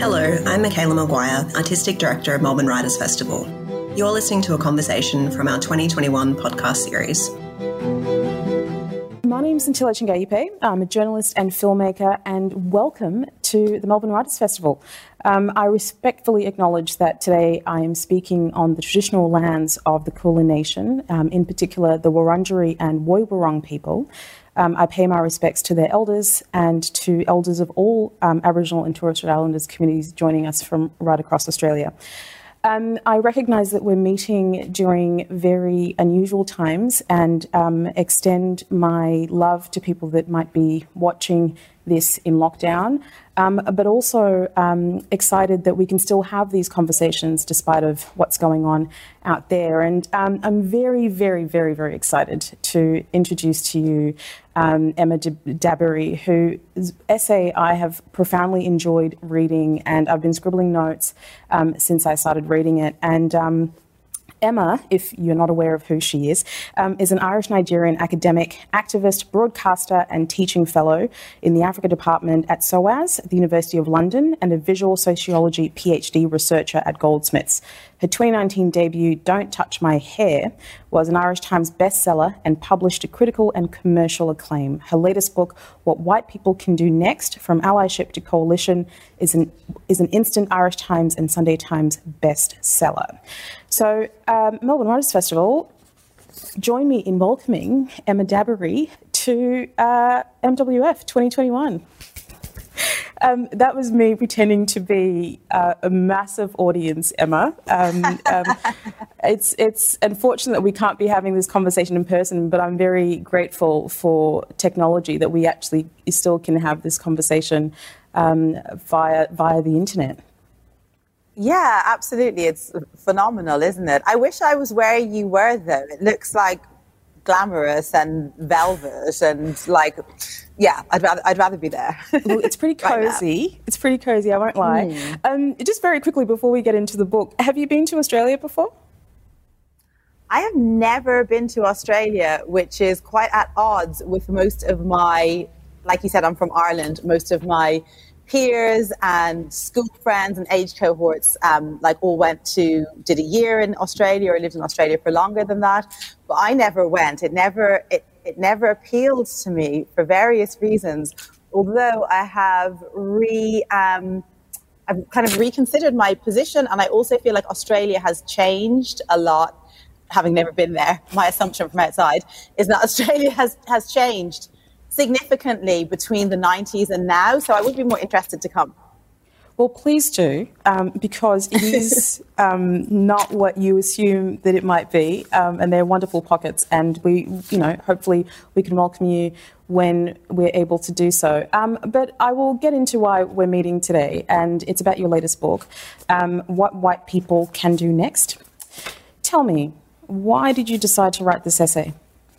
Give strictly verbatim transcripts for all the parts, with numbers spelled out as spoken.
Hello, I'm Michaela Maguire, Artistic Director of Melbourne Writers Festival. You're listening to a conversation from our twenty twenty-one podcast series. My name's Ntila Chingayipe. I'm a journalist and filmmaker, and welcome to the Melbourne Writers Festival. Um, I respectfully acknowledge that today I am speaking on the traditional lands of the Kulin Nation, um, in particular the Wurundjeri and Woiwurrung people. Um, I pay my respects to their elders and to elders of all um, Aboriginal and Torres Strait Islanders communities joining us from right across Australia. Um, I recognise that we're meeting during very unusual times and um, extend my love to people that might be watching this in lockdown, um, but also um, excited that we can still have these conversations despite of what's going on out there. And um, I'm very, very, very, very excited to introduce to you um, Emma Dabiri, whose essay I have profoundly enjoyed reading, and I've been scribbling notes um, since I started reading it. And um, Emma, if you're not aware of who she is, um, is an Irish-Nigerian academic, activist, broadcaster and teaching fellow in the Africa Department at SOAS, the University of London, and a visual sociology PhD researcher at Goldsmiths. Her twenty nineteen debut, Don't Touch My Hair, was an Irish Times bestseller and published to critical and commercial acclaim. Her latest book, What White People Can Do Next, From Allyship to Coalition, is an, is an instant Irish Times and Sunday Times bestseller. So, um, Melbourne Writers Festival, join me in welcoming Emma Dabiri to uh, M W F twenty twenty-one. Um, that was me pretending to be uh, a massive audience, Emma. Um, um, it's it's unfortunate that we can't be having this conversation in person, but I'm very grateful for technology that we actually still can have this conversation um, via via the internet. Yeah, absolutely. It's phenomenal, isn't it? I wish I was where you were, though. It looks like glamorous and velvet and like, yeah, I'd rather I'd rather be there. Well, it's pretty cozy. Right, it's pretty cozy, I won't lie. Mm. Um, just very quickly before we get into the book, have you been to Australia before? I have never been to Australia, which is quite at odds with most of my, like you said, I'm from Ireland, most of my peers and school friends and age cohorts um, like all went to, did a year in Australia or lived in Australia for longer than that. But I never went. It never, it, it never appealed to me for various reasons. Although I have re, um, I've kind of reconsidered my position, and I also feel like Australia has changed a lot. Having never been there, my assumption from outside is that Australia has, has changed significantly between the nineties and now, so I would be more interested to come. Well, please do, um, because it is um, not what you assume that it might be, um, and they're wonderful pockets, and we, you know, hopefully we can welcome you when we're able to do so. Um, but I will get into why we're meeting today, and it's about your latest book, um, What White People Can Do Next. Tell me, why did you decide to write this essay?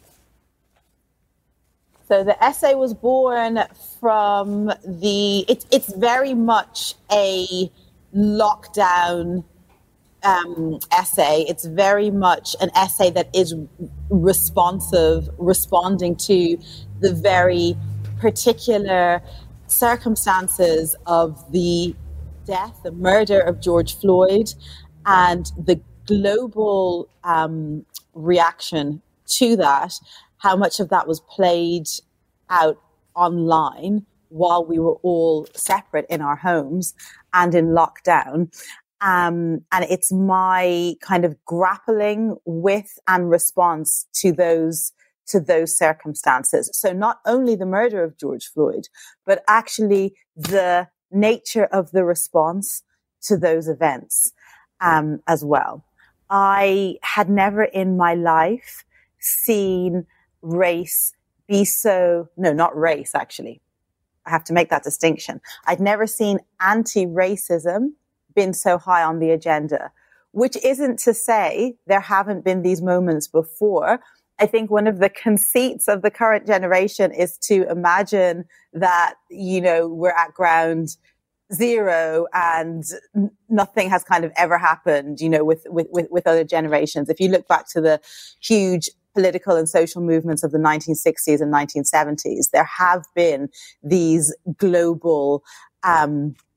So the essay was born from the, it's it's very much a lockdown um, essay. It's very much an essay that is responsive, responding to the very particular circumstances of the death, the murder of George Floyd, and the global um, reaction to that. How much of that was played out online while we were all separate in our homes and in lockdown. Um, and it's my kind of grappling with and response to those to those circumstances. So not only the murder of George Floyd, but actually the nature of the response to those events um, as well. I had never in my life seen race be so, no, not race, actually. I have to make that distinction. I'd never seen anti-racism been so high on the agenda, which isn't to say there haven't been these moments before. I think one of the conceits of the current generation is to imagine that, you know, we're at ground zero and nothing has kind of ever happened, you know, with, with, with, with other generations. If you look back to the huge political and social movements of the nineteen sixties and nineteen seventies, there have been these global um,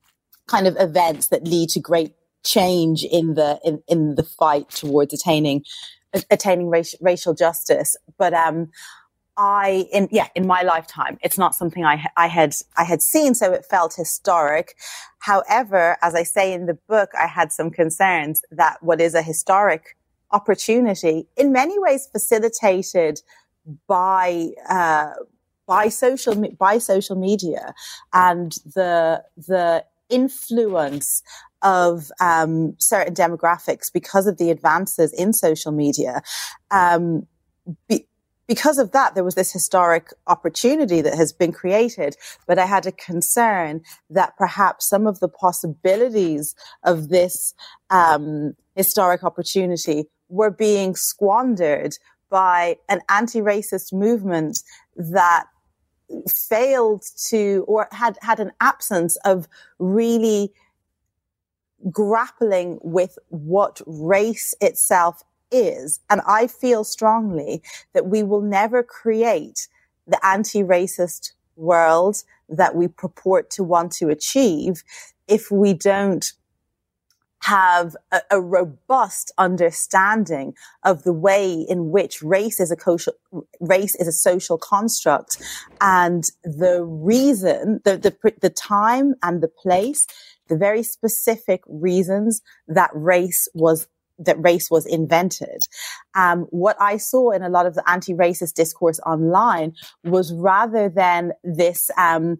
kind of events that lead to great change in the in, in the fight towards attaining attaining racial, racial justice. But um, I in yeah in my lifetime, it's not something I I had I had seen, so it felt historic. However, as I say in the book, I had some concerns that what is a historic opportunity, in many ways facilitated by uh, by social by social media and the the influence of um, certain demographics because of the advances in social media. Um, be, because of that, there was this historic opportunity that has been created, but I had a concern that perhaps some of the possibilities of this um, historic opportunity were being squandered by an anti-racist movement that failed to, or had, had an absence of really grappling with what race itself is. And I feel strongly that we will never create the anti-racist world that we purport to want to achieve if we don't have a, a robust understanding of the way in which race is a social, race is a social construct, and the reason, the, the, the time and the place, the very specific reasons that race was that race was invented. Um, what I saw in a lot of the anti-racist discourse online was, rather than this um,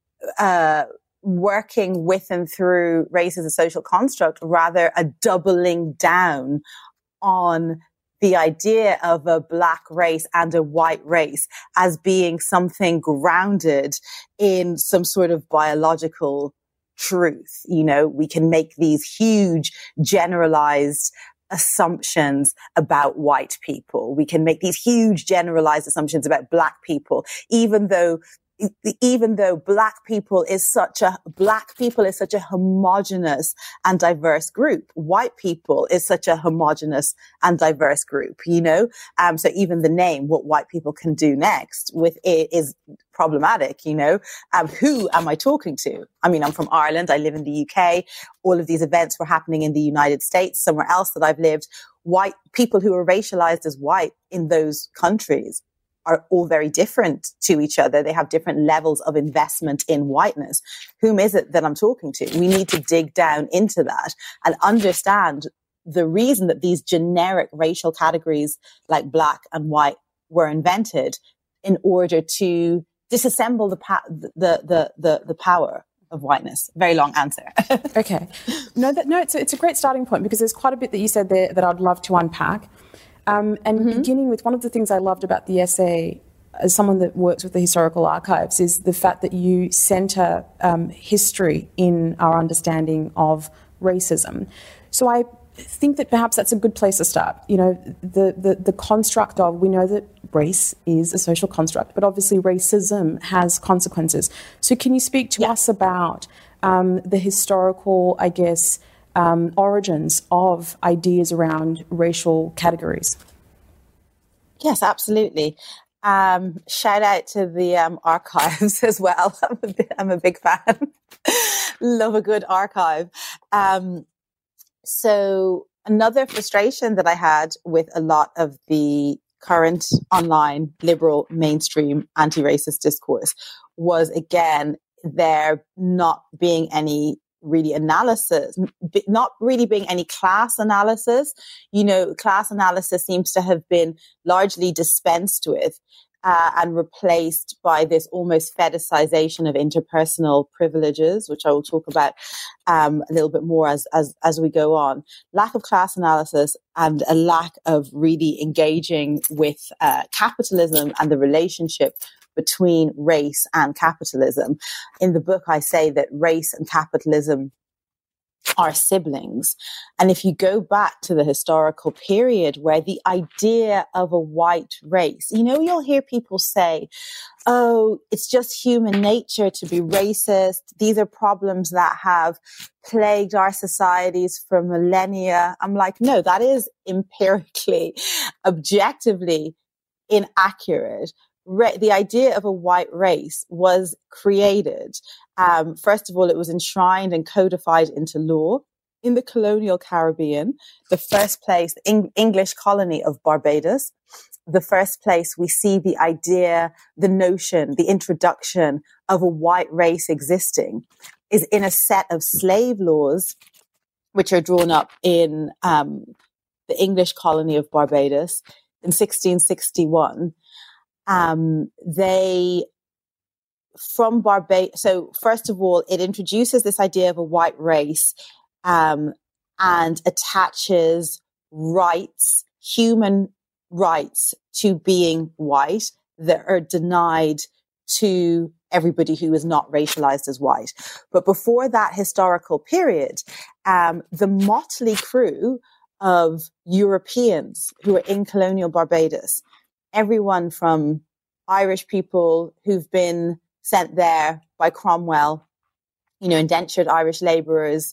uh, working with and through race as a social construct, rather a doubling down on the idea of a black race and a white race as being something grounded in some sort of biological truth. You know, we can make these huge generalized assumptions about white people. We can make these huge generalized assumptions about black people, even though even though black people is such a, black people is such a homogenous and diverse group. White people is such a homogenous and diverse group, you know? Um, so even the name, what white people can do next with it, is problematic, you know? Um, who am I talking to? I mean, I'm from Ireland. I live in the U K. All of these events were happening in the United States. Somewhere else that I've lived, white people who are racialized as white in those countries are all very different to each other. They have different levels of investment in whiteness. Whom is it that I'm talking to? We need to dig down into that and understand the reason that these generic racial categories like black and white were invented, in order to disassemble the pa- the, the the the power of whiteness. Very long answer. Okay. No, that, no, it's a, it's a great starting point, because there's quite a bit that you said there that I'd love to unpack. Um, and mm-hmm. beginning with one of the things I loved about the essay, as someone that works with the historical archives, is the fact that you centre um, history in our understanding of racism. So I think that perhaps that's a good place to start. You know, the, the, the construct of, we know that race is a social construct, but obviously racism has consequences. So can you speak to yeah. us about um, the historical, I guess, Um, origins of ideas around racial categories? Yes, absolutely. Um, shout out to the um, archives as well. I'm a, bit, I'm a big fan. Love a good archive. Um, so another frustration that I had with a lot of the current online liberal mainstream anti-racist discourse was, again, there not being any really analysis, not really being any class analysis. You know, class analysis seems to have been largely dispensed with uh, and replaced by this almost fetishization of interpersonal privileges, which I will talk about um, a little bit more as, as, as we go on. Lack of class analysis and a lack of really engaging with uh, capitalism and the relationship between race and capitalism. In the book, I say that race and capitalism are siblings. And if you go back to the historical period where the idea of a white race, you know, you'll hear people say, oh, it's just human nature to be racist. These are problems that have plagued our societies for millennia. I'm like, no, that is empirically, objectively inaccurate. ra- the idea of a white race was created. Um, first of all, it was enshrined and codified into law in the colonial Caribbean, the first place, the Eng- English colony of Barbados, the first place we see the idea, the notion, the introduction of a white race existing is in a set of slave laws, which are drawn up in um, the English colony of Barbados in sixteen sixty-one. Um, they, from Barbados, so first of all, it introduces this idea of a white race um, and attaches rights, human rights to being white that are denied to everybody who is not racialized as white. But before that historical period, um, the motley crew of Europeans who are in colonial Barbados, everyone from Irish people who've been sent there by Cromwell, you know, indentured Irish labourers,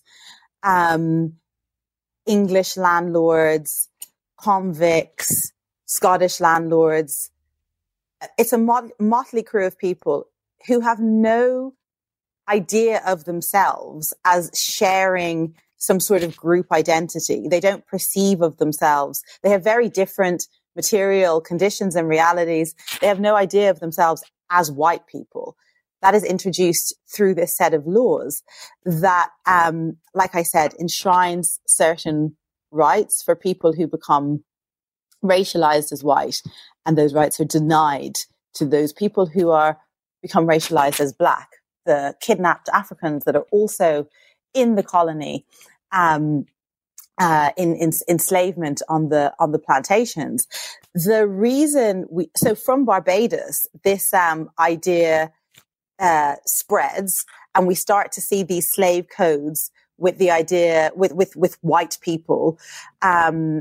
um, English landlords, convicts, Scottish landlords. It's a mot- motley crew of people who have no idea of themselves as sharing some sort of group identity. They don't perceive of themselves. They have very different material conditions and realities. They have no idea of themselves as white people. That is introduced through this set of laws that, um, like I said, enshrines certain rights for people who become racialized as white, and those rights are denied to those people who are become racialized as black, the kidnapped Africans that are also in the colony, um, uh, in, in enslavement on the on the plantations. The reason we so from Barbados, this um, idea uh, spreads, and we start to see these slave codes with the idea with with with white people. Um,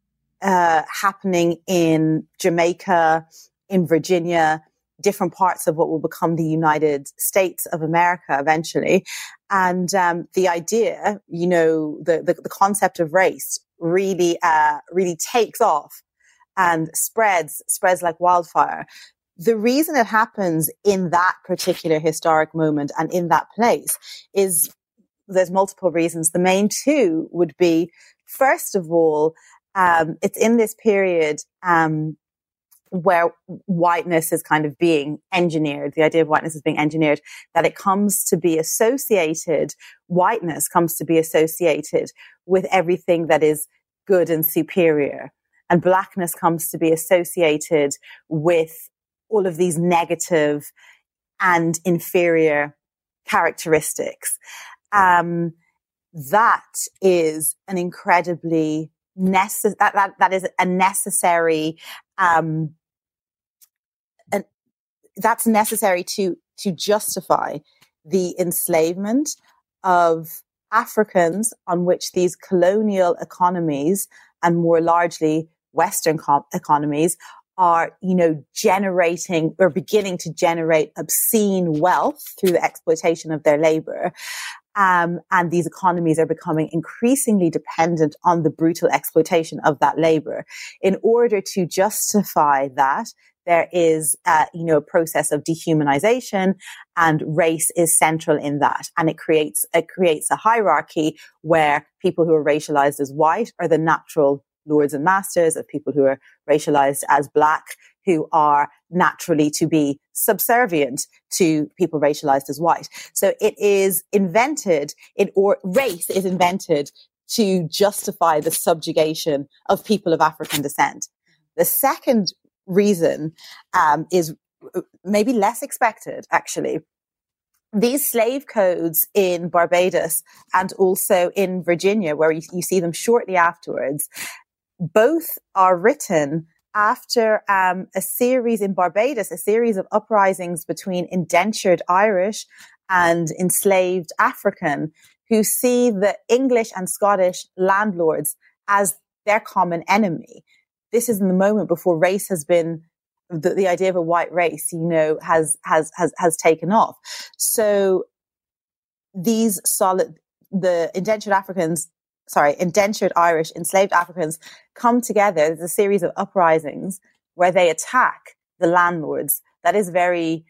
Uh, happening in Jamaica, in Virginia, different parts of what will become the United States of America eventually. And um, the idea, you know, the, the, the concept of race really, uh, really takes off and spreads, spreads like wildfire. The reason it happens in that particular historic moment and in that place is there's multiple reasons. The main two would be, first of all, Um, it's in this period um, where whiteness is kind of being engineered, the idea of whiteness is being engineered, that it comes to be associated, whiteness comes to be associated with everything that is good and superior. And blackness comes to be associated with all of these negative and inferior characteristics. Um, that is an incredibly Necess- that, that that is a necessary um and that's necessary to to justify the enslavement of Africans on which these colonial economies and more largely Western com- economies are, you know, generating or beginning to generate obscene wealth through the exploitation of their labor. Um, and these economies are becoming increasingly dependent on the brutal exploitation of that labor. In order to justify that, there is, uh, you know, a process of dehumanization, and race is central in that. And it creates, it creates a hierarchy where people who are racialized as white are the natural lords and masters of people who are racialized as black, who are naturally to be subservient to people racialized as white. So it is invented, it, or race is invented to justify the subjugation of people of African descent. The second reason um, is maybe less expected, actually. These slave codes in Barbados and also in Virginia, where you, you see them shortly afterwards, both are written after um, a series in Barbados, a series of uprisings between indentured Irish and enslaved African who see the English and Scottish landlords as their common enemy. This is in the moment before race has been, the, the idea of a white race, you know, has, has, has, has taken off. So these solid, the indentured Africans, sorry, indentured Irish, enslaved Africans come together. There's a series of uprisings where they attack the landlords, that is very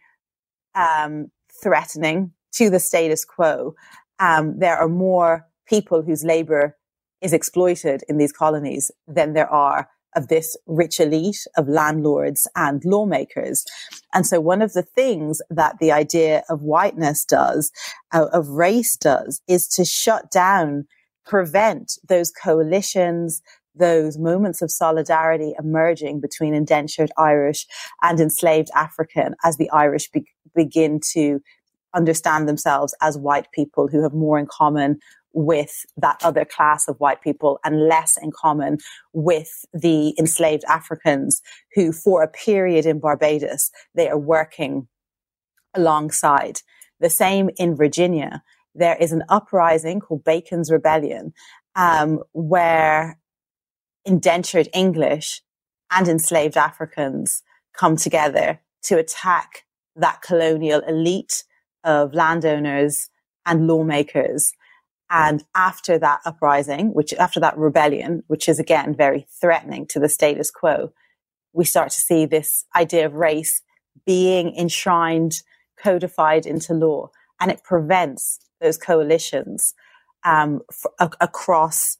um, threatening to the status quo. Um, there are more people whose labor is exploited in these colonies than there are of this rich elite of landlords and lawmakers. And so one of the things that the idea of whiteness does, uh, of race does, is to shut down, prevent those coalitions, those moments of solidarity emerging between indentured Irish and enslaved African as the Irish be- begin to understand themselves as white people who have more in common with that other class of white people and less in common with the enslaved Africans who, for a period in Barbados, they are working alongside. The same in Virginia. There is an uprising called Bacon's Rebellion, um, where indentured English and enslaved Africans come together to attack that colonial elite of landowners and lawmakers. And after that uprising, which after that rebellion, which is again very threatening to the status quo, we start to see this idea of race being enshrined, codified into law, and it prevents those coalitions um, f- a- across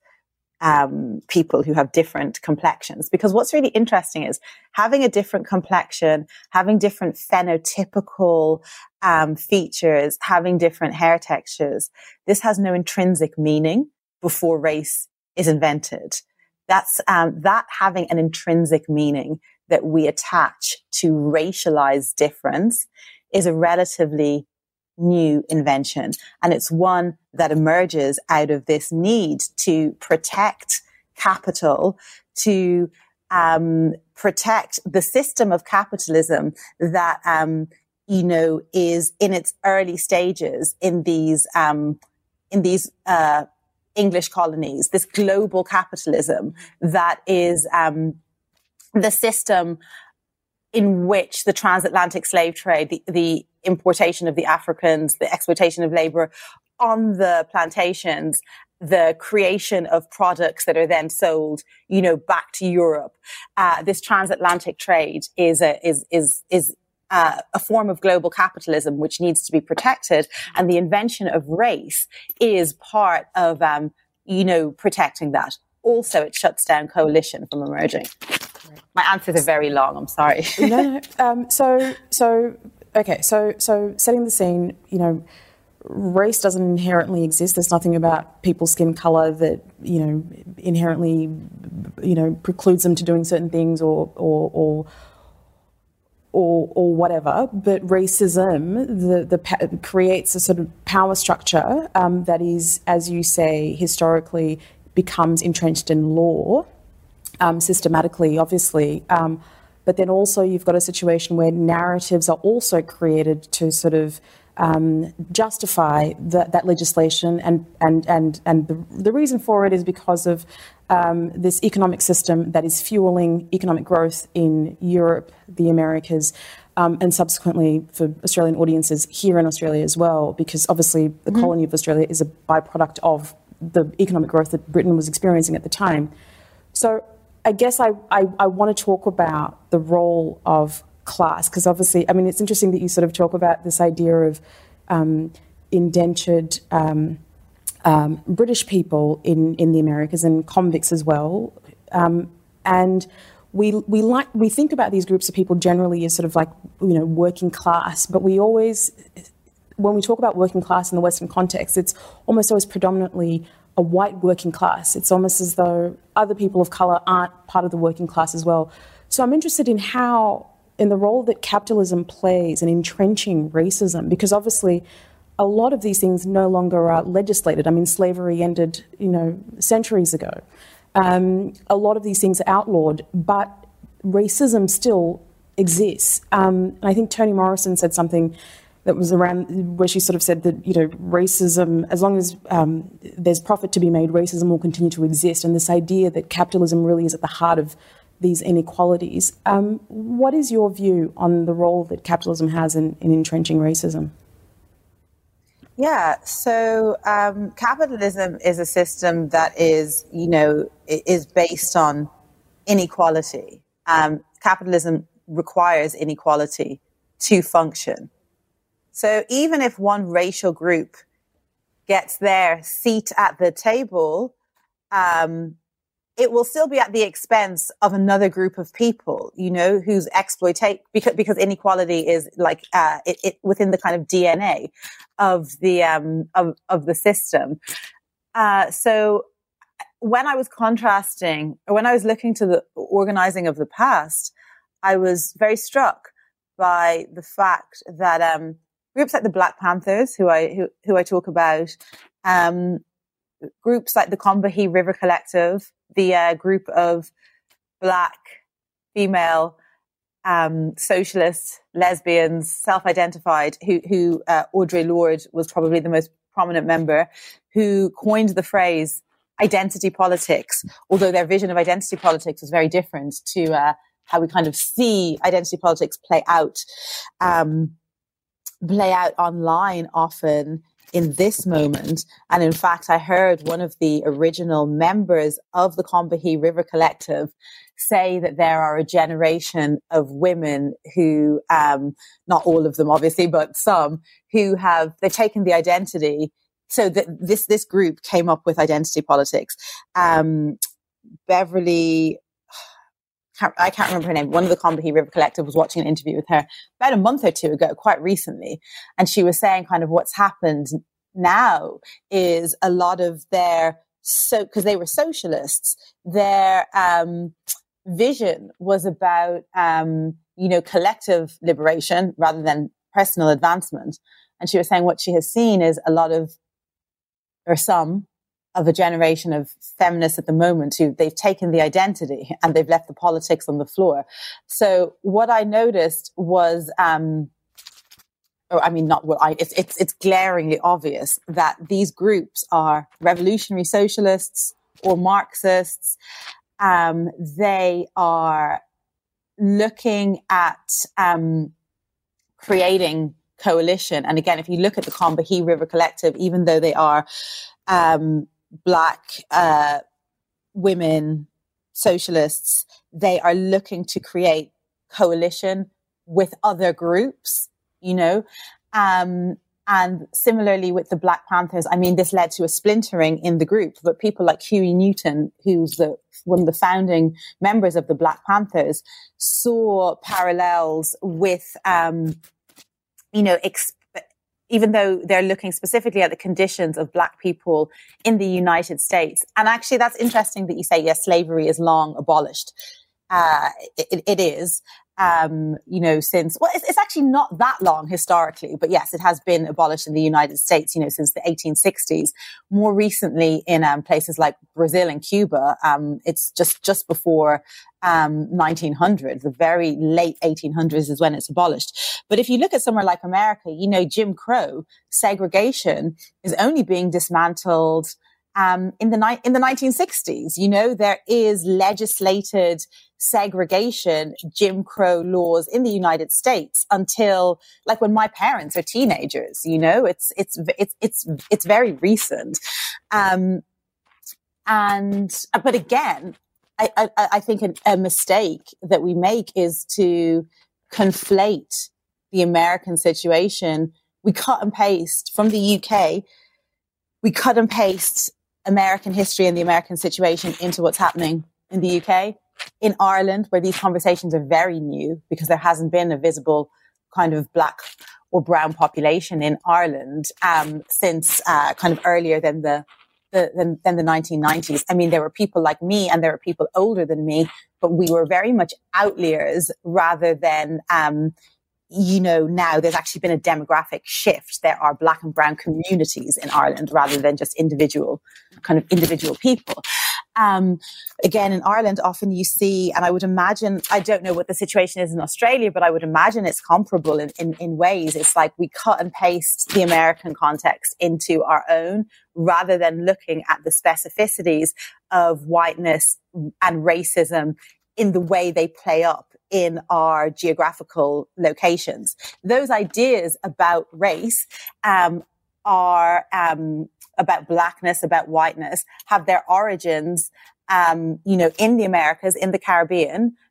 um, people who have different complexions. Because what's really interesting is having a different complexion, having different phenotypical um, features, having different hair textures. This has no intrinsic meaning before race is invented. That's um, that having an intrinsic meaning that we attach to racialized difference is a relatively new invention. And it's one that emerges out of this need to protect capital, to um, protect the system of capitalism that, um, you know, is in its early stages in these, um, in these, uh, English colonies, this global capitalism that is, um, the system in which the transatlantic slave trade, the, the importation of the Africans, the exploitation of labor on the plantations, the creation of products that are then sold, you know, back to Europe. Uh, this transatlantic trade is a, is, is, is, uh, a form of global capitalism which needs to be protected. And the invention of race is part of, um, you know, protecting that. Also, it shuts down coalition from emerging. My answers are very long. I'm sorry. no, no. Um, so, so, okay. So, so setting the scene, you know, race doesn't inherently exist. There's nothing about people's skin color that, you know, inherently, you know, precludes them to doing certain things or, or, or, or, or whatever. But racism, the, the creates a sort of power structure um, that is, as you say, historically becomes entrenched in law. Um, systematically, obviously, um, but then also you've got a situation where narratives are also created to sort of um, justify the, that legislation, and and and and the, the reason for it is because of um, this economic system that is fueling economic growth in Europe, the Americas, um, and subsequently for Australian audiences here in Australia as well, because obviously the mm-hmm. colony of Australia is a byproduct of the economic growth that Britain was experiencing at the time. So I guess I, I, I want to talk about the role of class, because obviously, I mean, it's interesting that you sort of talk about this idea of um, indentured um, um, British people in, in the Americas and convicts as well. Um, and we we like we think about these groups of people generally as sort of like, you know, working class, but we always, when we talk about working class in the Western context, it's almost always predominantly a white working class. It's almost as though other people of colour aren't part of the working class as well. So I'm interested in how, in the role that capitalism plays in entrenching racism, because obviously a lot of these things no longer are legislated. I mean, slavery ended, you know, centuries ago. Um, a lot of these things are outlawed, but racism still exists. Um, and I think Toni Morrison said something that was around where she sort of said that, you know, racism, as long as um, there's profit to be made, racism will continue to exist. And this idea that capitalism really is at the heart of these inequalities. Um, what is your view on the role that capitalism has in, in entrenching racism? Yeah, so um, capitalism is a system that is, you know, is based on inequality. Um, capitalism requires inequality to function. So even if one racial group gets their seat at the table, um, it will still be at the expense of another group of people, you know, whose exploitation, because, because inequality is like, uh, it, it within the kind of D N A of the, um, of, of the system. Uh, so when I was contrasting, or when I was looking to the organizing of the past, I was very struck by the fact that, um, groups like the Black Panthers, who I, who, who I talk about, um, groups like the Combahee River Collective, the uh, group of Black female um, socialists, lesbians, self-identified, who, who uh, Audre Lorde was probably the most prominent member, who coined the phrase identity politics, although their vision of identity politics was very different to uh, how we kind of see identity politics play out, um, play out online often in this moment. And in fact, I heard one of the original members of the Combahee River Collective say that there are a generation of women who, um, not all of them obviously, but some, who have, they've taken the identity. So that this, this group came up with identity politics. Um, Beverly, I can't remember her name. One of the Combahee River Collective was watching an interview with her about a month or two ago, quite recently. And she was saying kind of what's happened now is a lot of their, so, cause they were socialists, their, um, vision was about, um, you know, collective liberation rather than personal advancement. And she was saying what she has seen is a lot of, or some, of a generation of feminists at the moment who they've taken the identity and they've left the politics on the floor. So what I noticed was, um, or I mean, not what I, it's, it's, it's glaringly obvious that these groups are revolutionary socialists or Marxists. Um, they are looking at, um, creating coalition. And again, if you look at the Combahee River Collective, even though they are, um, Black uh, women socialists, they are looking to create coalition with other groups, you know, um, and similarly with the Black Panthers. I mean, this led to a splintering in the group, but people like Huey Newton, who's the one of the founding members of the Black Panthers, saw parallels with, um, you know, ex- even though they're looking specifically at the conditions of Black people in the United States. And actually, that's interesting that you say, yes, slavery is long abolished. Uh, it, it is, um, you know, since, well, it's, it's actually not that long historically, but yes, it has been abolished in the United States, you know, since the eighteen sixties. More recently in um, places like Brazil and Cuba, um, it's just, just before um, nineteen hundred, the very late eighteen hundreds is when it's abolished. But if you look at somewhere like America, you know, Jim Crow, segregation is only being dismantled um, in the ni- in the nineteen sixties. You know, there is legislated segregation, Jim Crow laws in the United States until like when my parents are teenagers. You know, it's it's it's it's it's very recent, um, and but again, I I, I think a, a mistake that we make is to conflate the American situation. We cut and paste from the U K. We cut and paste American history and the American situation into what's happening in the U K. In Ireland, where these conversations are very new because there hasn't been a visible kind of Black or brown population in Ireland um, since uh, kind of earlier than the, the than, than the nineteen nineties. I mean, there were people like me and there were people older than me, but we were very much outliers rather than um, you know, now there's actually been a demographic shift. There are Black and brown communities in Ireland rather than just individual, kind of individual people. Um, again, in Ireland, often you see, and I would imagine, I don't know what the situation is in Australia, but I would imagine it's comparable in, in, in ways. It's like we cut and paste the American context into our own rather than looking at the specificities of whiteness and racism in the way they play up in our geographical locations. Those ideas about race um, are um, about Blackness, about whiteness, have their origins, um, you know, in the Americas, in the Caribbean,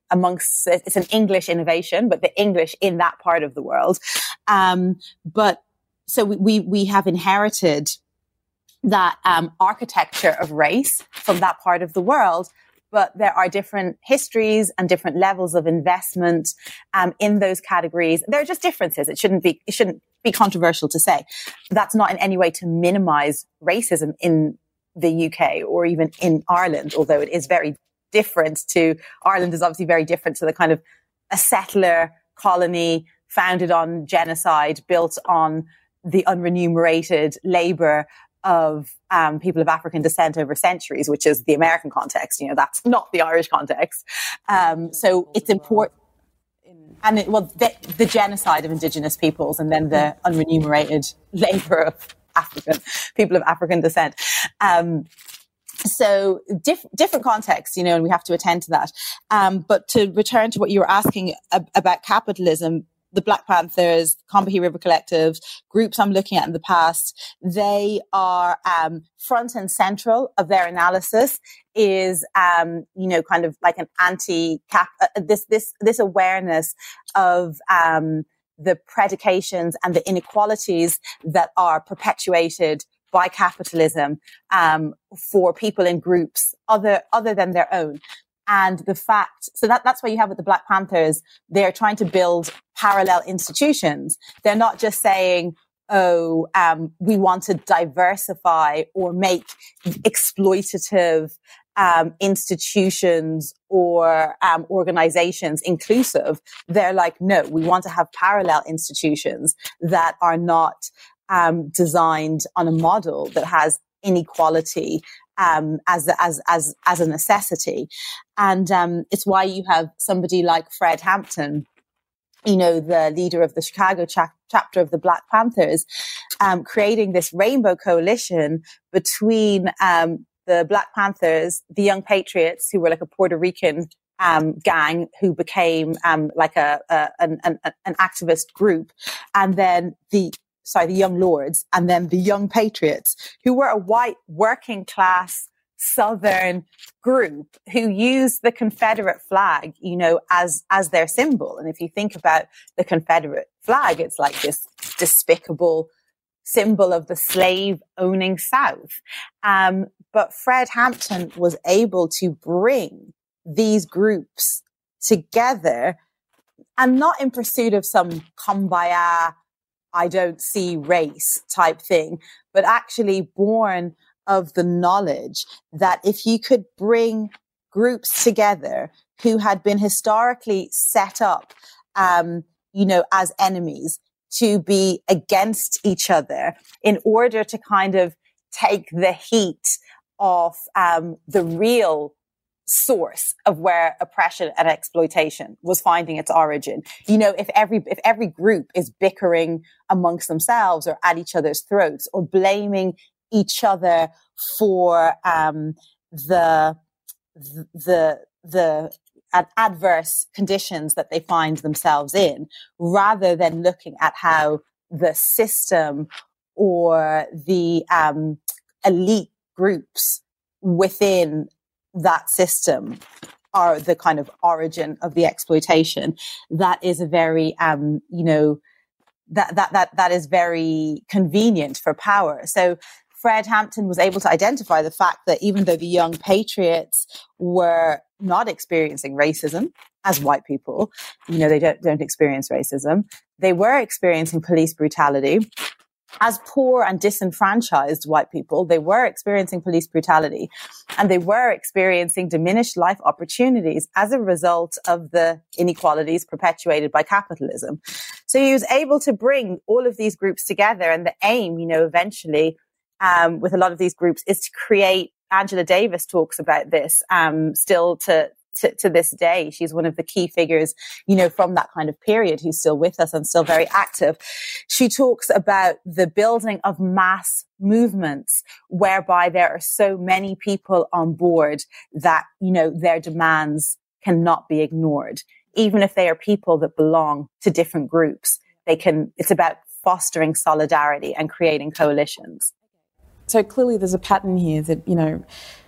amongst, it's an English innovation, but the English in that part of the world. Um, but so we, we, we have inherited that um, architecture of race from that part of the world. But there are different histories and different levels of investment um, in those categories. There are just differences. It shouldn't be, it shouldn't be controversial to say. That's not in any way to minimize racism in the U K or even in Ireland, although it is very different to, Ireland is obviously very different to the kind of a settler colony founded on genocide, built on the unremunerated labor of um, people of African descent over centuries, which is the American context. You know, that's not the Irish context. Um, so it's important. And it, well, the, the genocide of indigenous peoples and then the unremunerated labor of African people of African descent. Um, so diff, different contexts, you know, and we have to attend to that. Um, but to return to what you were asking ab- about capitalism, the Black Panthers, Combahee River Collective, groups I'm looking at in the past, they are um, front and central of their analysis is, um, you know, kind of like an anti-cap, uh, this, this, this awareness of um, the predications and the inequalities that are perpetuated by capitalism um, for people in groups other other than their own. And the fact, so that, that's what you have with the Black Panthers. They're trying to build parallel institutions. They're not just saying, oh, um, we want to diversify or make exploitative um, institutions or um, organizations inclusive. They're like, no, we want to have parallel institutions that are not um, designed on a model that has inequality Um, as, as, as, as a necessity. And, um, it's why you have somebody like Fred Hampton, you know, the leader of the Chicago cha- chapter of the Black Panthers, um, creating this rainbow coalition between, um, the Black Panthers, the Young Patriots, who were like a Puerto Rican, um, gang who became, um, like a, a an, an, an activist group. And then the, sorry, the Young Lords, and then the Young Patriots, who were a white working class Southern group who used the Confederate flag, you know, as, as their symbol. And if you think about the Confederate flag, it's like this despicable symbol of the slave owning South. Um, but Fred Hampton was able to bring these groups together, and not in pursuit of some kumbaya, I don't see race type thing, but actually born of the knowledge that if you could bring groups together who had been historically set up, um, you know, as enemies to be against each other in order to kind of take the heat off um, the real source of where oppression and exploitation was finding its origin. You know, if every, if every group is bickering amongst themselves or at each other's throats or blaming each other for, um, the, the, the adverse conditions that they find themselves in, rather than looking at how the system or the, um, elite groups within that system are the kind of origin of the exploitation. That is a very, um, you know, that, that, that, that is very convenient for power. So Fred Hampton was able to identify the fact that even though the Young Patriots were not experiencing racism as white people, you know, they don't, don't experience racism, they were experiencing police brutality. As poor and disenfranchised white people, they were experiencing police brutality, and they were experiencing diminished life opportunities as a result of the inequalities perpetuated by capitalism. So he was able to bring all of these groups together, and the aim, you know, eventually, um, with a lot of these groups is to create, Angela Davis talks about this, um, still to, To, to this day. She's one of the key figures, you know, from that kind of period who's still with us and still very active. She talks about the building of mass movements whereby there are so many people on board that, you know, their demands cannot be ignored. Even if they are people that belong to different groups, they can, it's about fostering solidarity and creating coalitions. So clearly there's a pattern here that, you know,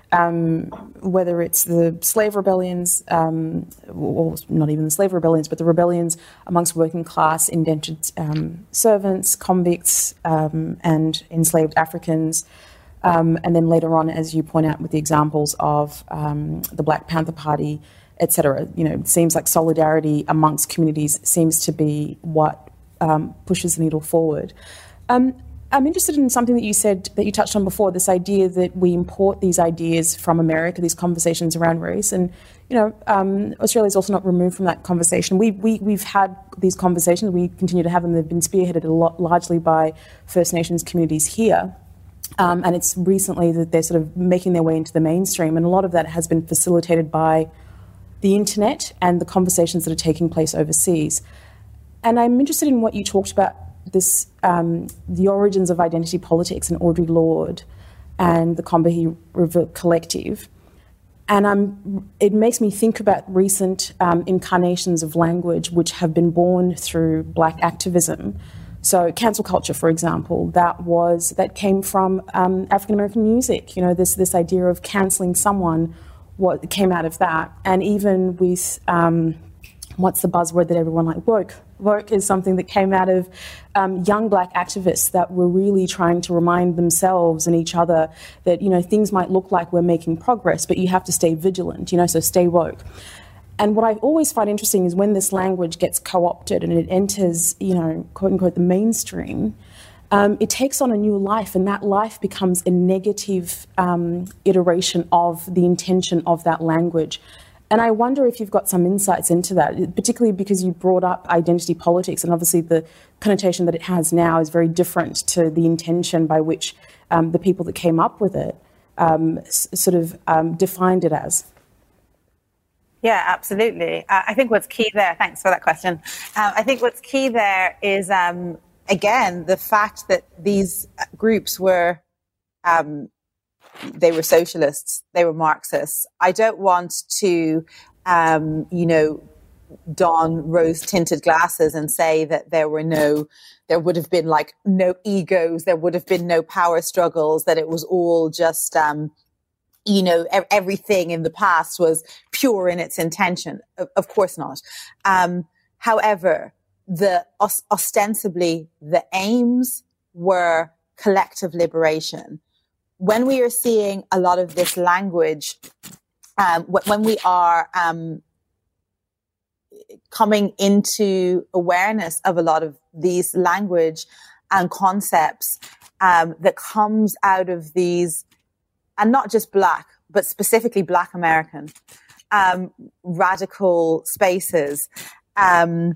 um, whether it's the slave rebellions, um, or not even the slave rebellions, but the rebellions amongst working class indentured um, servants, convicts, um, and enslaved Africans. Um, and then later on, as you point out with the examples of um, the Black Panther Party, et cetera, you know, it seems like solidarity amongst communities seems to be what um, pushes the needle forward. Um, I'm interested in something that you said, that you touched on before, this idea that we import these ideas from America, these conversations around race. And, you know, um, Australia's also not removed from that conversation. We, we, we've had these conversations, we continue to have them. They've been spearheaded a lot, largely by First Nations communities here. Um, and it's recently that they're sort of making their way into the mainstream. And a lot of that has been facilitated by the internet and the conversations that are taking place overseas. And I'm interested in what you talked about, this um, the origins of identity politics and Audre Lorde and the Combahee River Collective. And I'm, it makes me think about recent um, incarnations of language which have been born through Black activism. So cancel culture, for example, that was that came from um, African American music. You know, this this idea of cancelling someone, what came out of that. And even with um, what's the buzzword that everyone like, woke. Woke is something that came out of um, young Black activists that were really trying to remind themselves and each other that, you know, things might look like we're making progress, but you have to stay vigilant, you know, so stay woke. And what I always find interesting is when this language gets co-opted and it enters, you know, quote unquote, the mainstream, um, it takes on a new life, and that life becomes a negative um, iteration of the intention of that language. And I wonder if you've got some insights into that, particularly because you brought up identity politics, and obviously the connotation that it has now is very different to the intention by which um, the people that came up with it um, s- sort of um, defined it as. Yeah, absolutely. Uh, I think what's key there, thanks for that question. Um, I think what's key there is, um, again, the fact that these groups were, um, they were socialists, they were Marxists. I don't want to, um, you know, don rose-tinted glasses and say that there were no, there would have been like no egos, there would have been no power struggles, that it was all just, um, you know, everything in the past was pure in its intention. Of course not. Um, however, the ostensibly the aims were collective liberation. When we are seeing a lot of this language, um, when we are um, coming into awareness of a lot of these language and concepts um, that comes out of these, and not just Black, but specifically Black American, um, radical spaces. Um,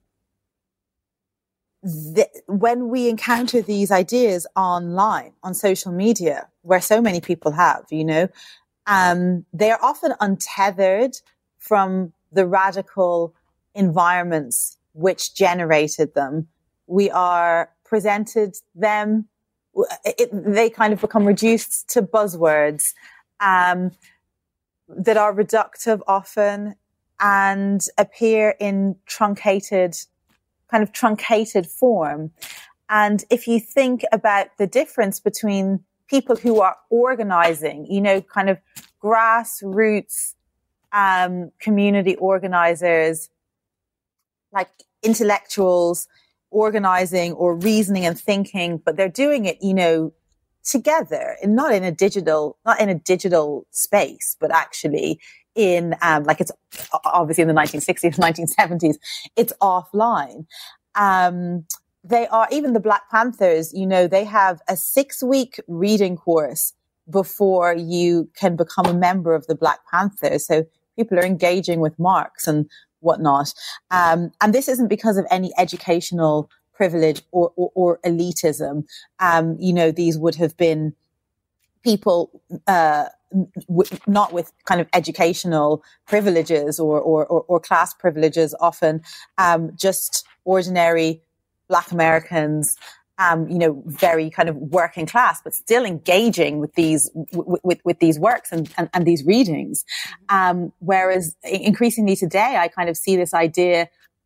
the, when we encounter these ideas online, on social media, where so many people have, you know, um, they are often untethered from the radical environments which generated them. We are presented them It, they kind of become reduced to buzzwords um, that are reductive often and appear in truncated, kind of truncated form. And if you think about the difference between people who are organizing, you know, kind of grassroots um, community organizers, like intellectuals, organizing or reasoning and thinking, but they're doing it, you know, together, and not in a digital, not in a digital space, but actually in, um, like it's obviously in the nineteen sixties, nineteen seventies, it's offline. Um, they are, even the Black Panthers, you know, they have a six week reading course before you can become a member of the Black Panthers. So people are engaging with Marx and whatnot. Um, and this isn't because of any educational privilege or, or, or elitism. Um, you know, these would have been people uh, w- not with kind of educational privileges or, or, or, or class privileges, often um, just ordinary Black Americans, um, you know, very kind of working class, but still engaging with these with with, with these works and, and, and these readings. Um, whereas increasingly today, I kind of see this idea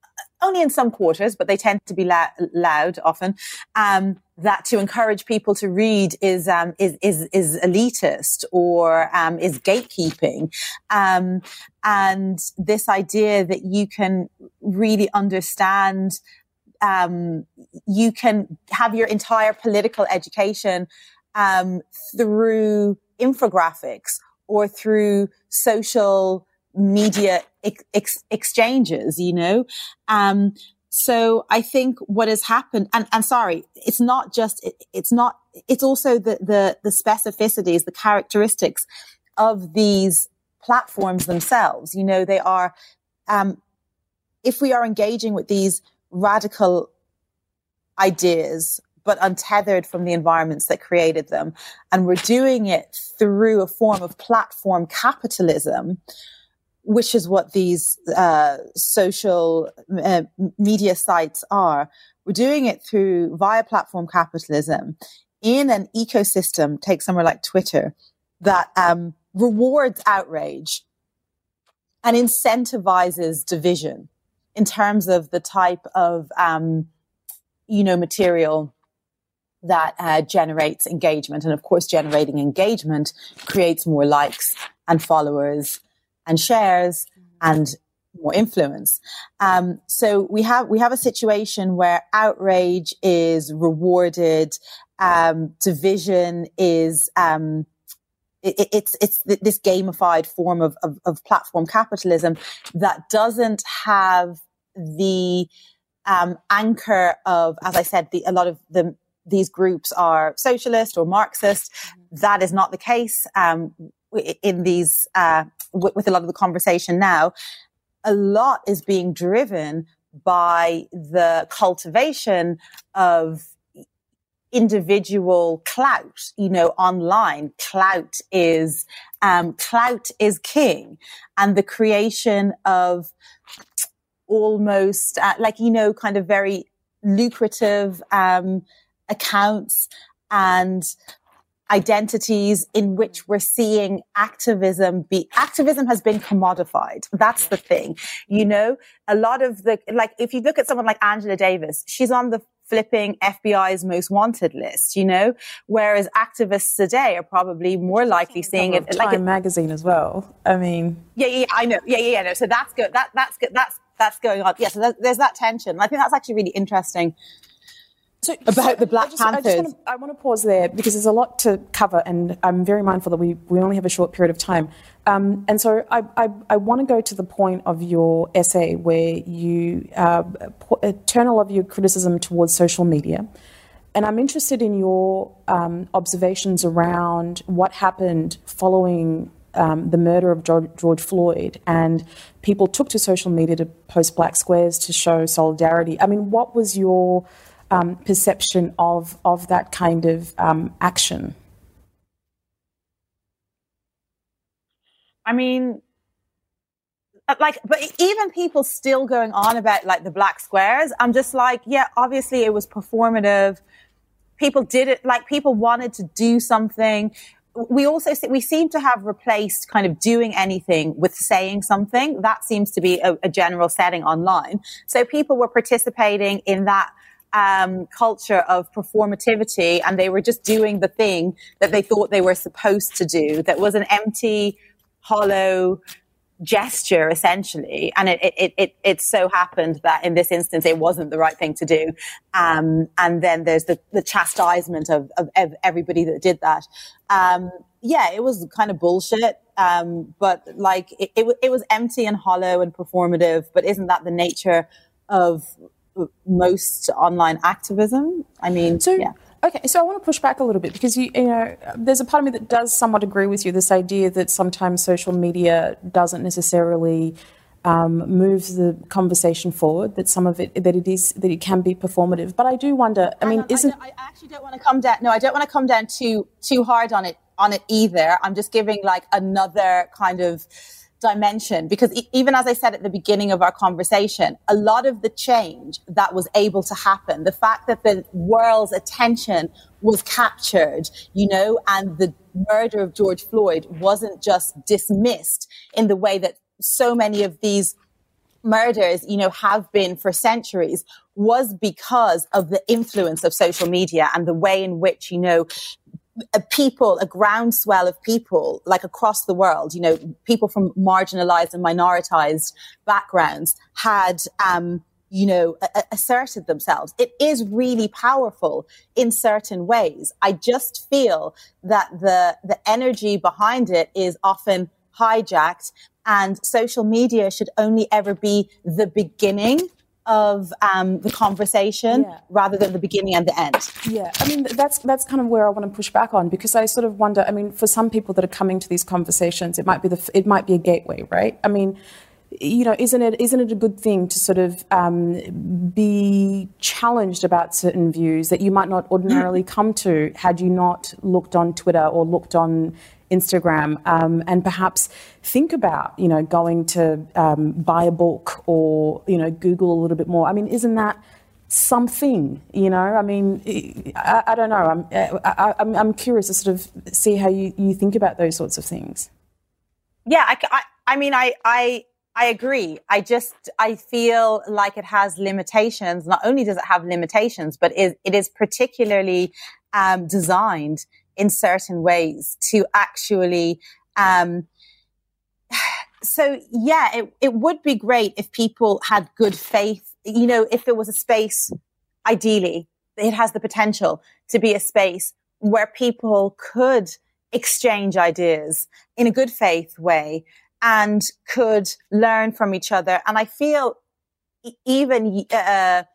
only in some quarters, but they tend to be la- loud often, um, that to encourage people to read is, um, is, is, is elitist or, um, is gatekeeping. Um, and this idea that you can really understand, um, you can have your entire political education, um, through infographics or through social media ex- ex- exchanges, you know? Um, so I think what has happened, and, and sorry, it's not just, it, it's not, it's also the, the, the specificities, the characteristics of these platforms themselves. You know, they are, um, if we are engaging with these radical ideas, but untethered from the environments that created them, and we're doing it through a form of platform capitalism, which is what these uh, social uh, media sites are. We're doing it through via platform capitalism in an ecosystem, take somewhere like Twitter, that um, rewards outrage and incentivizes division in terms of the type of, um, you know, material that uh, generates engagement. And of course, generating engagement creates more likes and followers and shares and more influence. Um, so we have, we have a situation where outrage is rewarded, um, division is, um, it, it's, it's this gamified form of, of, of platform capitalism that doesn't have the, um, anchor of, as I said, the, a lot of the, these groups are socialist or Marxist. Mm-hmm. That is not the case, um, in these, uh, with, with a lot of the conversation now. A lot is being driven by the cultivation of individual clout, you know, online. Clout is, um, clout is king, and the creation of almost, uh, like, you know, kind of very lucrative, um, accounts and identities in which we're seeing activism be, activism has been commodified. That's the thing. You know, a lot of the, like, if you look at someone like Angela Davis, she's on the flipping F B I's most wanted list, you know, whereas activists today are probably more likely seeing it like Time a magazine as well. I mean, yeah, yeah, I know. Yeah, yeah, yeah. No. So that's good. That, that's good. That's, that's going on. Yeah. So there's, there's that tension. I think that's actually really interesting. So, about so the Black I just, Panthers. I, just want to, I want to pause there because there's a lot to cover, and I'm very mindful that we, we only have a short period of time. Um, and so I, I, I want to go to the point of your essay where you uh, turn a lot of your criticism towards social media. And I'm interested in your um, observations around what happened following um, the murder of George, George Floyd, and people took to social media to post black squares to show solidarity. I mean, what was your Um, perception of of that kind of um, action? I mean, like, but even people still going on about like the black squares, I'm just like, yeah, obviously it was performative. People did it, like people wanted to do something. We also we seem to have replaced kind of doing anything with saying something. That seems to be a, a general setting online. So people were participating in that Um, culture of performativity, and they were just doing the thing that they thought they were supposed to do. That was an empty, hollow gesture, essentially. And it it it it so happened that in this instance, it wasn't the right thing to do. Um, and then there's the the chastisement of of everybody that did that. Um, yeah, it was kind of bullshit. Um, but like it, it it was empty and hollow and performative. But isn't that the nature of most online activism? I mean, so, yeah. Okay, so I want to push back a little bit because, you, you know, there's a part of me that does somewhat agree with you, this idea that sometimes social media doesn't necessarily um, move the conversation forward, that some of it, that it is, that it can be performative. But I do wonder, I mean, I isn't... I, I actually don't want to come down, no, I don't want to come down too, too hard on it, on it either. I'm just giving like another kind of dimension, because even as I said at the beginning of our conversation, a lot of the change that was able to happen, the fact that the world's attention was captured, you know, and the murder of George Floyd wasn't just dismissed in the way that so many of these murders, you know, have been for centuries was because of the influence of social media and the way in which, you know, a people, a groundswell of people, like across the world, you know, people from marginalized and minoritized backgrounds had, um, you know, a- asserted themselves. It is really powerful in certain ways. I just feel that the, the energy behind it is often hijacked, and social media should only ever be the beginning of um, the conversation yeah. rather than the beginning and the end. Yeah, I mean, that's that's kind of where I want to push back on, because I sort of wonder, I mean, for some people that are coming to these conversations, it might be the it might be a gateway, right? I mean, you know, isn't it isn't it a good thing to sort of um, be challenged about certain views that you might not ordinarily come to had you not looked on Twitter or looked on Instagram, um, and perhaps think about, you know, going to um, buy a book or, you know, Google a little bit more. I mean, isn't that something, you know? I mean, I, I don't know. I'm, I, I'm I'm curious to sort of see how you, you think about those sorts of things. Yeah, I, I, I mean, I, I, I agree. I just, I feel like it has limitations. Not only does it have limitations, but it, it is particularly um, designed in certain ways to actually, um, so yeah, it, it would be great if people had good faith, you know, if there was a space, ideally, it has the potential to be a space where people could exchange ideas in a good faith way and could learn from each other. And I feel even, uh,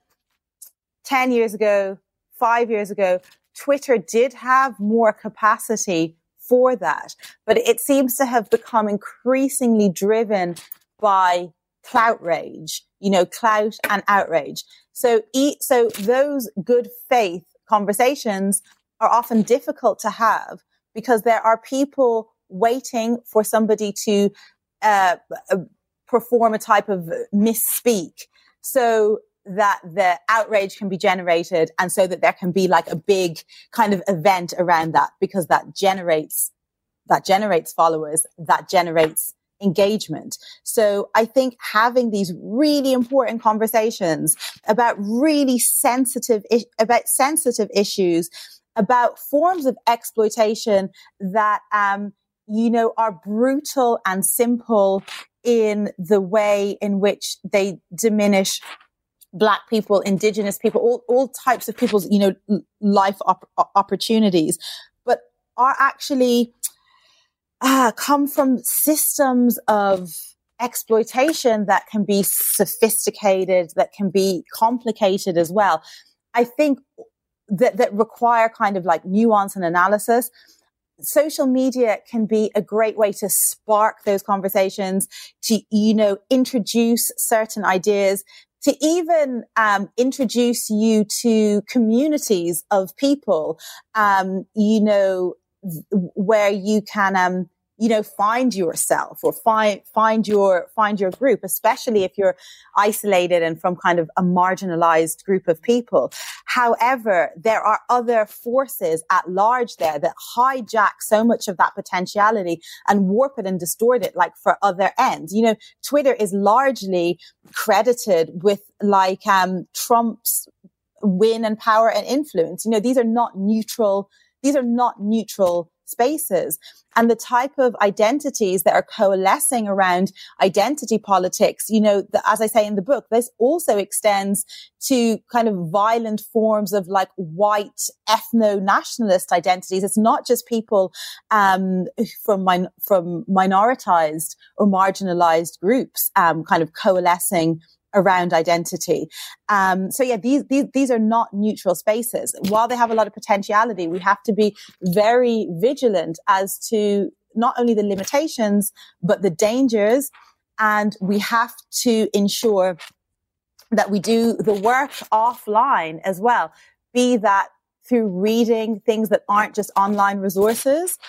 ten years ago, five years ago, Twitter did have more capacity for that, but it seems to have become increasingly driven by clout rage, you know, clout and outrage. So, so those good faith conversations are often difficult to have because there are people waiting for somebody to uh, perform a type of misspeak. So that the outrage can be generated, and so that there can be like a big kind of event around that, because that generates, that generates followers, that generates engagement. So I think having these really important conversations about really sensitive, about sensitive issues, about forms of exploitation that, um, you know, are brutal and simple in the way in which they diminish Black people, Indigenous people, all, all types of people's, you know, life op- opportunities, but are actually uh, come from systems of exploitation that can be sophisticated, that can be complicated as well. I think that, that require kind of like nuance and analysis. Social media can be a great way to spark those conversations, to, you know, introduce certain ideas, to even um, introduce you to communities of people, um, you know, where you can, um, you know, find yourself or find find your find your group, especially if you're isolated and from kind of a marginalized group of people. However, there are other forces at large there that hijack so much of that potentiality and warp it and distort it, like for other ends. You know, Twitter is largely credited with like um Trump's win and power and influence. You know, these are not neutral. These are not neutral spaces. And the type of identities that are coalescing around identity politics, you know, the, as I say in the book, this also extends to kind of violent forms of like white ethno-nationalist identities. It's not just people um, from min- from minoritized or marginalized groups um, kind of coalescing around identity. Um, so yeah, these, these, these are not neutral spaces. While they have a lot of potentiality, we have to be very vigilant as to not only the limitations, but the dangers. And we have to ensure that we do the work offline as well, be that through reading things that aren't just online resources,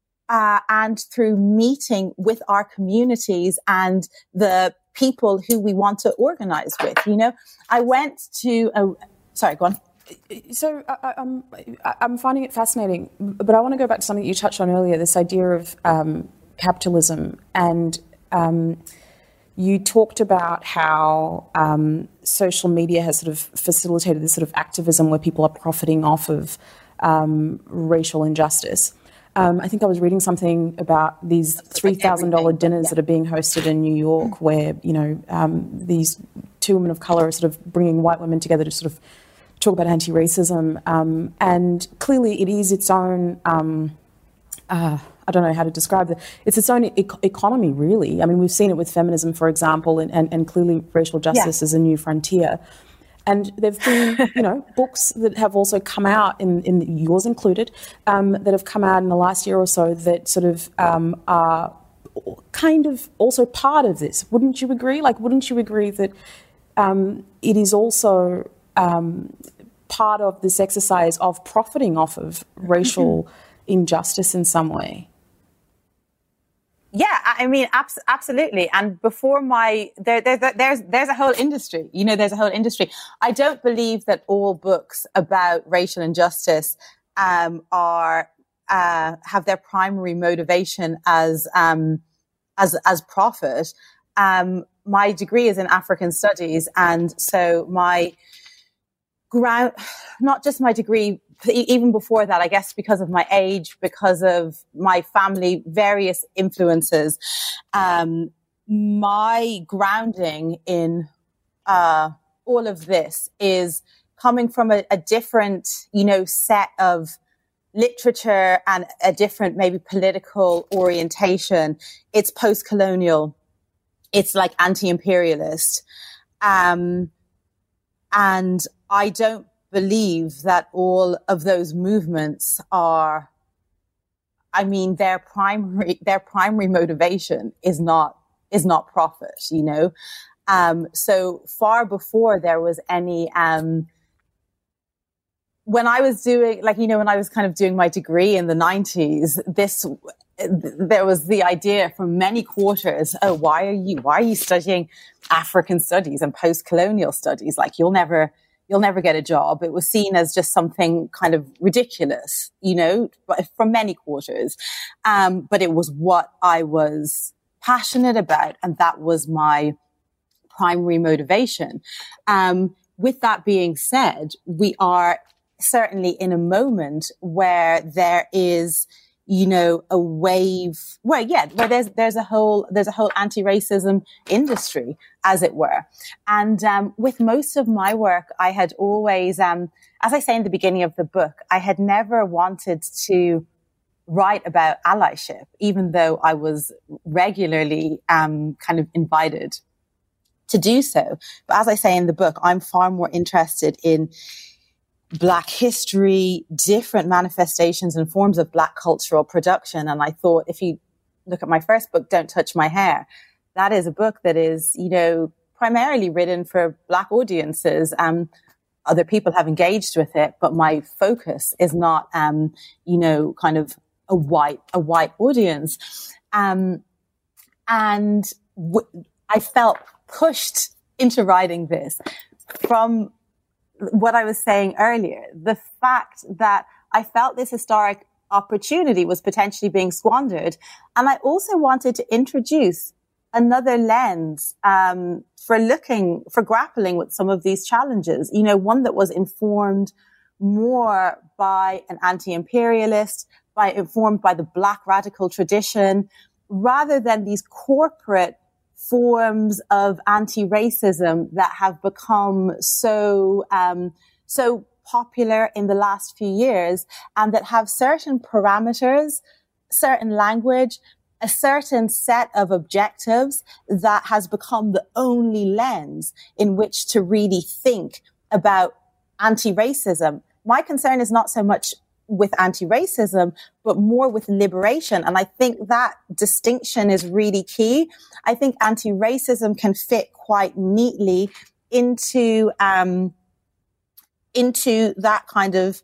uh, and through meeting with our communities and the people who we want to organize with. You know, I went to a, sorry, go on. So I, I'm, I'm finding it fascinating, but I want to go back to something that you touched on earlier, this idea of um, capitalism and, um, you talked about how um, social media has sort of facilitated this sort of activism where people are profiting off of um, racial injustice. Um, I think I was reading something about these three thousand dollars dinners yeah. that are being hosted in New York, where, you know, um, these two women of colour are sort of bringing white women together to sort of talk about anti-racism. Um, and clearly it is its own, um, uh, I don't know how to describe it, it's its own e- economy, really. I mean, we've seen it with feminism, for example, and, and, and clearly racial justice yeah. is a new frontier. And there have been, you know, books that have also come out, in, in yours included, um, that have come out in the last year or so that sort of um, are kind of also part of this. Wouldn't you agree? Like, wouldn't you agree that um, it is also um, part of this exercise of profiting off of racial injustice in some way? Yeah, I mean, abs- absolutely. And before my, there, there, there's, there's a whole industry, you know, there's a whole industry. I don't believe that all books about racial injustice, um, are, uh, have their primary motivation as, um, as, as profit. Um, my degree is in African studies. And so my ground, not just my degree, even before that, I guess because of my age, because of my family, various influences, um, my grounding in uh, all of this is coming from a, a different, you know, set of literature and a different maybe political orientation. It's post-colonial. It's like anti-imperialist. Um, and I don't believe that all of those movements are, I mean, their primary, their primary motivation is not, is not profit, you know? Um, so far before there was any, um, when I was doing, like, you know, when I was kind of doing my degree in the nineties, this, there was the idea from many quarters, oh, why are you, why are you studying African studies and post-colonial studies? Like, you'll never, you'll never get a job. It was seen as just something kind of ridiculous, you know, from many quarters. Um, but it was what I was passionate about. And that was my primary motivation. Um, with that being said, we are certainly in a moment where there is, you know, a wave, well, yeah, where there's, there's a whole, there's a whole anti-racism industry, as it were. And, um, with most of my work, I had always, um, as I say in the beginning of the book, I had never wanted to write about allyship, even though I was regularly, um, kind of invited to do so. But as I say in the book, I'm far more interested in Black history, different manifestations and forms of Black cultural production. And I thought, if you look at my first book, Don't Touch My Hair, that is a book that is, you know, primarily written for Black audiences. Um, other people have engaged with it, but my focus is not, um, you know, kind of a white, a white audience. Um, and w- I felt pushed into writing this from what I was saying earlier, the fact that I felt this historic opportunity was potentially being squandered. And I also wanted to introduce another lens, um, for looking, for grappling with some of these challenges, you know, one that was informed more by an anti-imperialist, by informed by the Black radical tradition, rather than these corporate forms of anti-racism that have become so, um, so popular in the last few years, and that have certain parameters, certain language, a certain set of objectives that has become the only lens in which to really think about anti-racism. My concern is not so much with anti-racism, but more with liberation. And I think that distinction is really key. I think anti-racism can fit quite neatly into, um, into that kind of,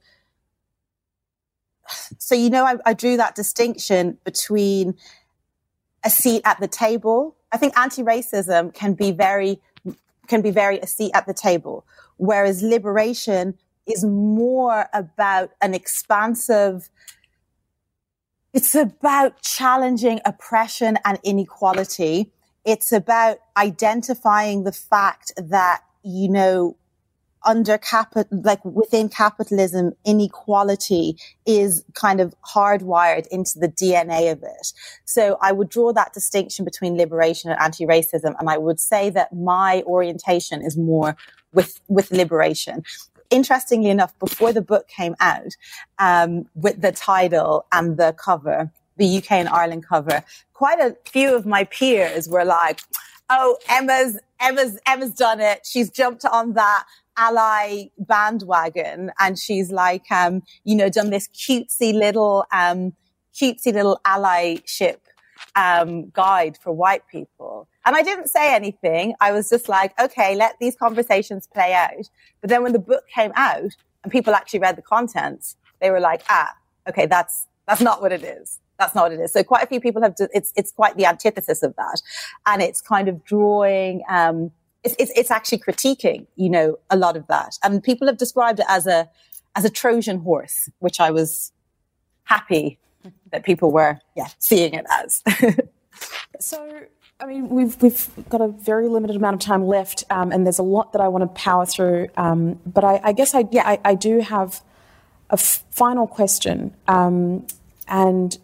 so, you know, I, I drew that distinction between a seat at the table. I think anti-racism can be very, can be very a seat at the table, whereas liberation is more about an expansive, it's about challenging oppression and inequality it's about identifying the fact that, you know, under capital, like within capitalism, inequality is kind of hardwired into the D N A of it. So I would draw that distinction between liberation and anti-racism. And I would say that my orientation is more with, with liberation. Interestingly enough, before the book came out, um, with the title and the cover, the U K and Ireland cover, quite a few of my peers were like, oh, Emma's, Emma's, Emma's done it. She's jumped on that ally bandwagon, and she's like, um, you know, done this cutesy little, um, cutesy little allyship, um, guide for white people. And I didn't say anything. I was just like, okay, let these conversations play out. But then when the book came out and people actually read the contents, they were like, ah, okay, that's, that's not what it is. That's not what it is. So quite a few people have, it's, it's quite the antithesis of that. And it's kind of drawing, um, It's, it's, it's actually critiquing, you know, a lot of that. And people have described it as a, as a Trojan horse, which I was happy that people were, yeah, seeing it as. So, I mean, we've, we've got a very limited amount of time left, um, and there's a lot that I want to power through. Um, but I, I guess I, yeah, I, I do have a f- final question. Um, and,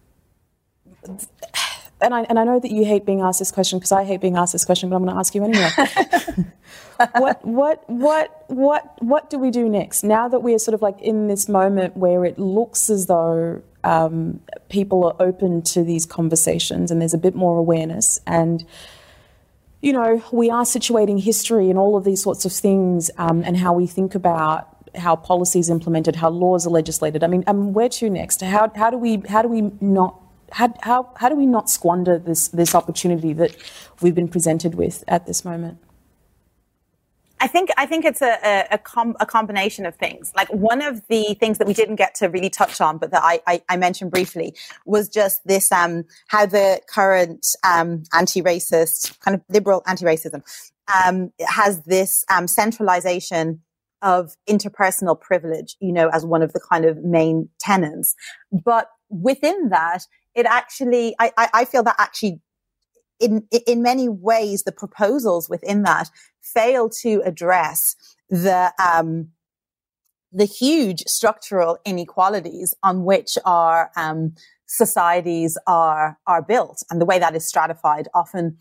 And I, and I know that you hate being asked this question because I hate being asked this question, but I'm going to ask you anyway. what, what, what, what, what do we do next? Now that we are sort of like in this moment where it looks as though um, people are open to these conversations and there's a bit more awareness, and, you know, we are situating history and all of these sorts of things, um, and how we think about how policy is implemented, how laws are legislated. I mean, um, where to next? How, how do we, how do we not How, how how do we not squander this this opportunity that we've been presented with at this moment? I think I think it's a a, a, com- a combination of things. Like, one of the things that we didn't get to really touch on, but that I, I, I mentioned briefly, was just this um how the current um anti-racist, kind of liberal anti-racism, um has this um centralization of interpersonal privilege, you know, as one of the kind of main tenets. But within that, it actually, I, I, I feel that actually, in in many ways, the proposals within that fail to address the um, the huge structural inequalities on which our um, societies are are built, and the way that is stratified, often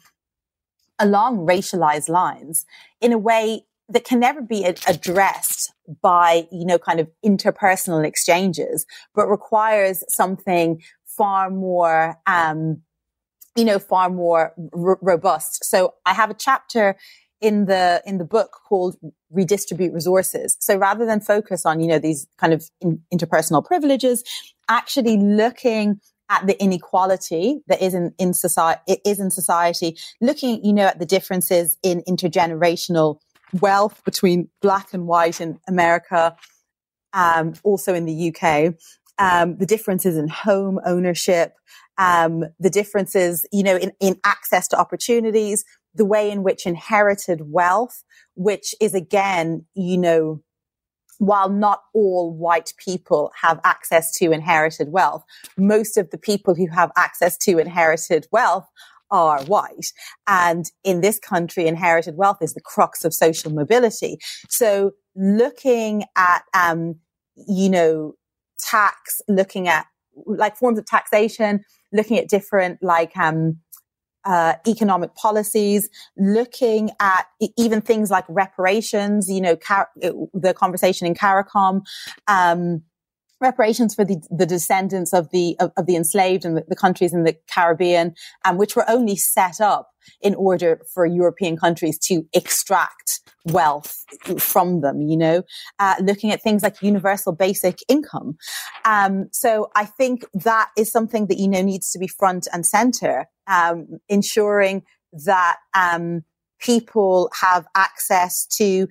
along racialized lines, in a way that can never be ad- addressed by, you know, kind of interpersonal exchanges, but requires something far more, um, you know, far more r- robust. So I have a chapter in the, in the book called Redistribute Resources. So rather than focus on, you know, these kind of in- interpersonal privileges, actually looking at the inequality that is in, in society, it is in society, looking, you know, at the differences in intergenerational wealth between black and white in America, um, also in the U K, um, the differences in home ownership, um, the differences, you know, in, in access to opportunities, the way in which inherited wealth, which is again, you know, while not all white people have access to inherited wealth, most of the people who have access to inherited wealth are white. And in this country, inherited wealth is the crux of social mobility. So looking at, um, you know, tax, looking at like forms of taxation, looking at different like, um, uh, economic policies, looking at even things like reparations, you know, car- the conversation in CARICOM, um, reparations for the, the descendants of the of, of the enslaved and the, the countries in the Caribbean, um, which were only set up in order for European countries to extract wealth from them, you know, uh, looking at things like universal basic income. Um, so I think that is something that, you know, needs to be front and center, um, ensuring that um, people have access to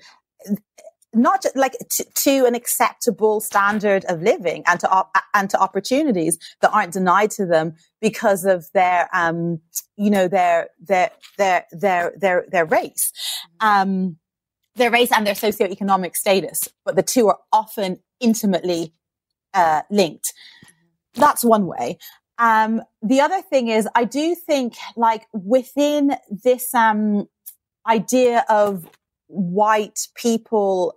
not just like to, to an acceptable standard of living and to op- and to opportunities that aren't denied to them because of their um you know their their their their their their race um their race and their socioeconomic status, but the two are often intimately uh linked. That's one way. Um, the other thing is, I do think, like, within this um, idea of white people,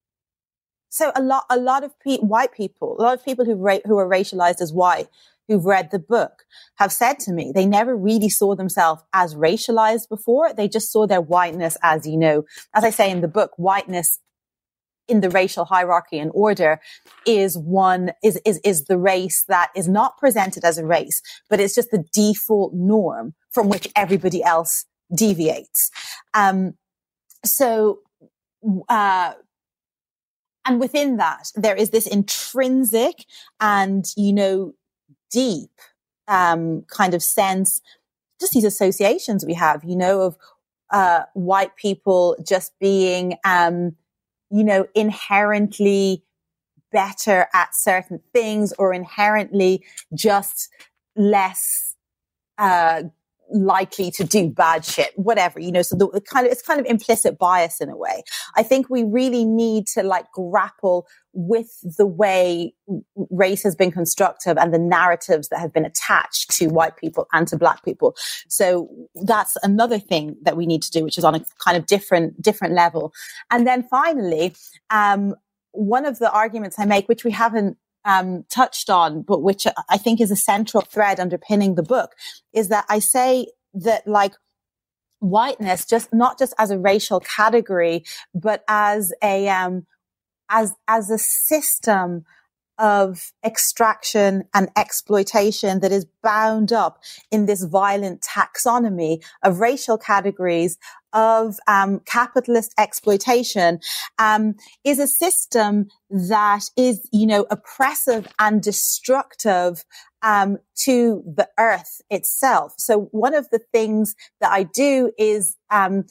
so a lot, a lot of pe- white people, a lot of people who ra- who are racialized as white, who've read the book, have said to me they never really saw themselves as racialized before. They just saw their whiteness as, you know, as I say in the book, whiteness in the racial hierarchy and order is one, is, is, is the race that is not presented as a race, but it's just the default norm from which everybody else deviates. Um, so, uh, and within that, there is this intrinsic and, you know, deep, um, kind of sense, just these associations we have, you know, of, uh, white people just being, um, you know, inherently better at certain things or inherently just less, uh, likely to do bad shit, whatever, you know, so the, the kind of, it's kind of implicit bias in a way. I think we really need to like grapple with the way race has been constructed and the narratives that have been attached to white people and to black people. So that's another thing that we need to do, which is on a kind of different, different level. And then finally, um, one of the arguments I make, which we haven't um, touched on, but which I think is a central thread underpinning the book, is that I say that like whiteness, just not just as a racial category, but as a, um, as, as a system of extraction and exploitation that is bound up in this violent taxonomy of racial categories, of um, capitalist exploitation, um, is a system that is, you know, oppressive and destructive um, to the earth itself. So one of the things that I do is um,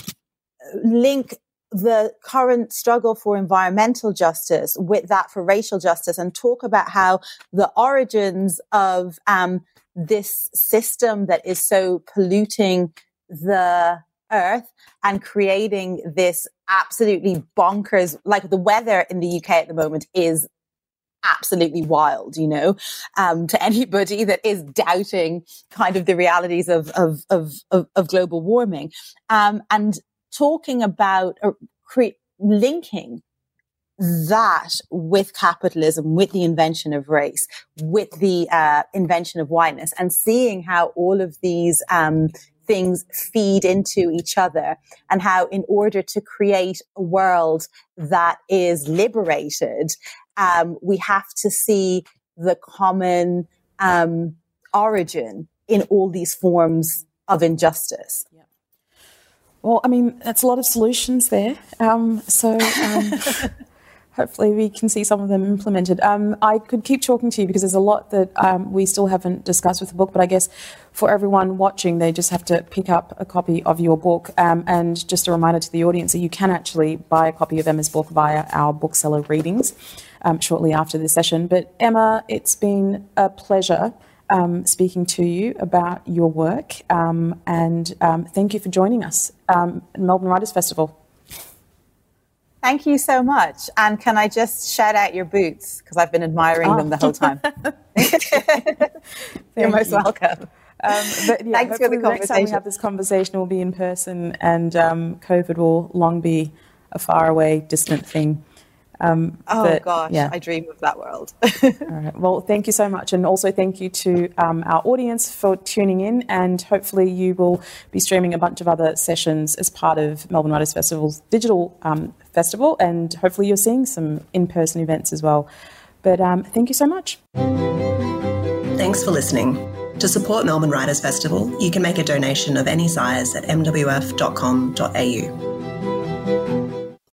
link the current struggle for environmental justice with that for racial justice, and talk about how the origins of um, this system that is so polluting the earth and creating this absolutely bonkers, like the weather in the U K at the moment is absolutely wild, you know, um, to anybody that is doubting kind of the realities of, of, of, of, of global warming. Um, and talking about uh, cre- linking that with capitalism, with the invention of race, with the uh, invention of whiteness, and seeing how all of these um, things feed into each other, and how in order to create a world that is liberated, um, we have to see the common um, origin in all these forms of injustice. Yeah. Well, I mean, that's a lot of solutions there. Um, so um, hopefully we can see some of them implemented. Um, I could keep talking to you because there's a lot that um, we still haven't discussed with the book, but I guess for everyone watching, they just have to pick up a copy of your book. Um, and just a reminder to the audience that you can actually buy a copy of Emma's book via our bookseller readings um, shortly after this session. But Emma, it's been a pleasure Um, speaking to you about your work, um, and um, thank you for joining us um, at Melbourne Writers Festival. Thank you so much. And can I just shout out your boots, because I've been admiring oh. them the whole time. You're most you. welcome. Um, but yeah, Thanks for the, the conversation. Next time we have this conversation, we'll be in person, and um, COVID will long be a faraway, distant thing. Um, oh but, gosh, yeah. I dream of that world. All right. Well, thank you so much. And also thank you to um, our audience for tuning in, and hopefully you will be streaming a bunch of other sessions as part of Melbourne Writers Festival's digital um, festival, and hopefully you're seeing some in-person events as well. But um, thank you so much. Thanks for listening. To support Melbourne Writers Festival, you can make a donation of any size at m w f dot com dot a u.